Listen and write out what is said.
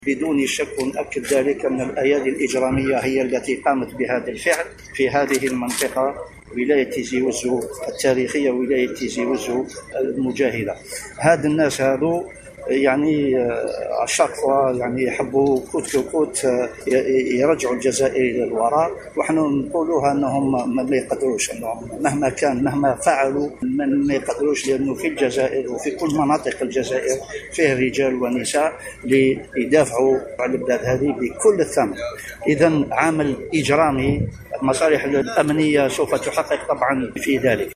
بدون شك نؤكد ذلك أن الأيادي الإجرامية هي التي قامت بهذا الفعل في هذه المنطقة، ولاية تيزي وزو التاريخية، ولاية تيزي وزو المجاهدة. هاد الناس هذو يعني الشرطة يعني يحبوا كوت كوت يرجعوا الجزائر إلى الوراء، ونحن نقولوها أنهم ما يقدروش، أنهم مهما كان مهما فعلوا ما يقدروش، لأنه في الجزائر وفي كل مناطق الجزائر فيه رجال ونساء ليدافعوا على البلاد هذه بكل الثمن. إذن عمل إجرامي، المصالح الأمنية سوف تحقق طبعا في ذلك.